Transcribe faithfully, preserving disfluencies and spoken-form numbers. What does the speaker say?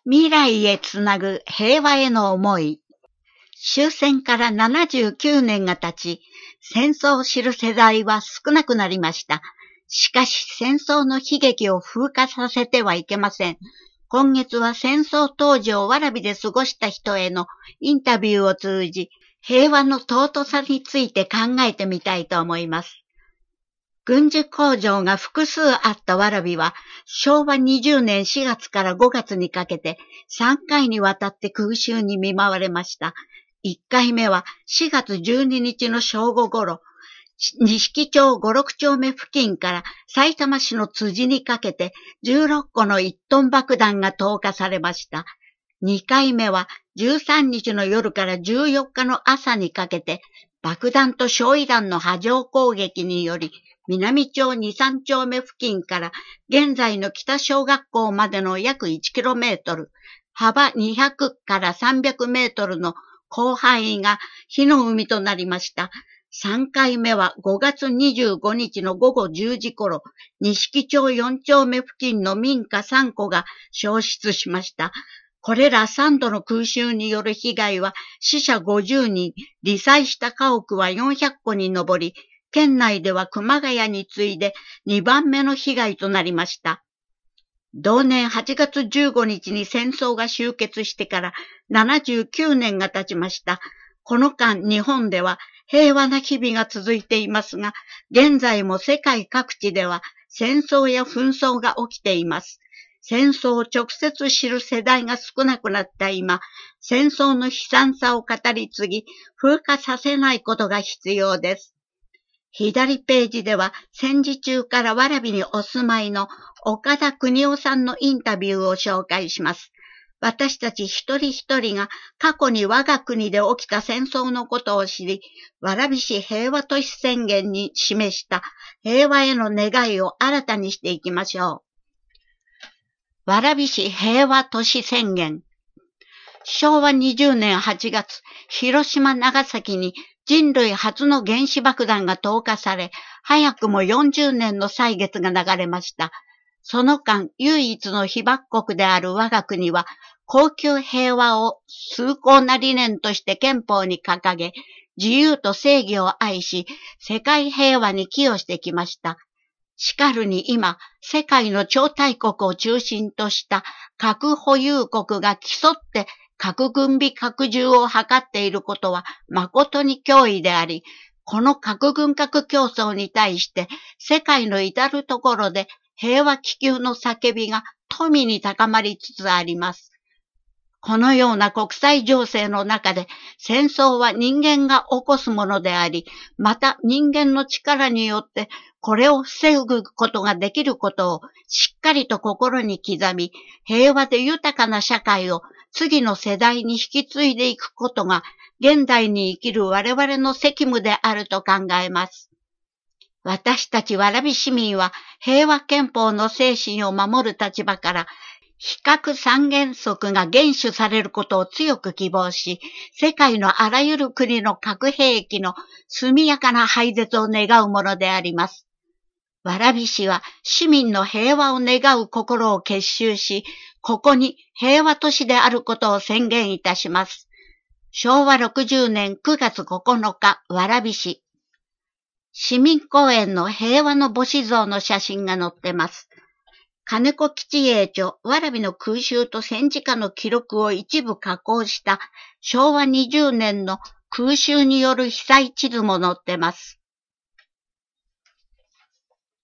未来へつなぐ平和への思い。終戦からななじゅうきゅうねんが経ち、戦争を知る世代は少なくなりました。しかし戦争の悲劇を風化させてはいけません。今月は戦争当時を蕨で過ごした人へのインタビューを通じ、平和の尊さについて考えてみたいと思います。軍需工場が複数あった蕨は、しょうわにじゅうねんしがつからごがつにかけてさんかいにわたって空襲に見舞われました。いっかいめはしがつじゅうににちの正午ごろ、錦町ごろくちょうめ付近からさいたま市の辻にかけてじゅうろっこのいちトン爆弾が投下されました。にかいめはじゅうさんにちの夜からじゅうよっかの朝にかけて爆弾と焼夷弾の波状攻撃により南町に、さんちょうめ付近から現在の北小学校までの約いちキロメートル、幅にひゃくからさんびゃくメートルの広範囲が火の海となりました。さんかいめはごがつにじゅうごにちのごごじゅうじ頃、錦町よんちょうめ付近の民家さんこが焼失しました。これらさんどの空襲による被害は死者ごじゅうにん、罹災した家屋はよんひゃっこに上り、県内では熊谷に次いでにばんめの被害となりました。同年はちがつじゅうごにちに戦争が終結してからななじゅうきゅうねんが経ちました。この間、日本では平和な日々が続いていますが、現在も世界各地では戦争や紛争が起きています。戦争を直接知る世代が少なくなった今、戦争の悲惨さを語り継ぎ、風化させないことが必要です。左ページでは戦時中から蕨にお住まいの岡田邦夫さんのインタビューを紹介します。私たち一人一人が過去に我が国で起きた戦争のことを知り、蕨市平和都市宣言に示した平和への願いを新たにしていきましょう。蕨市平和都市宣言。しょうわにじゅうねんはちがつ、広島長崎に人類初の原子爆弾が投下され、早くもよんじゅうねんの歳月が流れました。その間、唯一の被爆国である我が国は、恒久平和を崇高な理念として憲法に掲げ、自由と正義を愛し、世界平和に寄与してきました。しかるに今、世界の超大国を中心とした核保有国が競って核軍備拡充を図っていることは誠に脅威であり、この核軍拡競争に対して世界の至るところで平和希求の叫びが富に高まりつつあります。このような国際情勢の中で戦争は人間が起こすものであり、また人間の力によってこれを防ぐことができることをしっかりと心に刻み、平和で豊かな社会を次の世代に引き継いでいくことが現代に生きる我々の責務であると考えます。私たち蕨市民は平和憲法の精神を守る立場から非核三原則が厳守されることを強く希望し、世界のあらゆる国の核兵器の速やかな廃絶を願うものであります。蕨市は市民の平和を願う心を結集し、ここに平和都市であることを宣言いたします。しょうわろくじゅうねんくがつここのか、蕨市。市民公園の平和の母子像の写真が載ってます。金子吉英著、蕨の空襲と戦時下の記録を一部加工したしょうわにじゅうねんの空襲による被災地図も載ってます。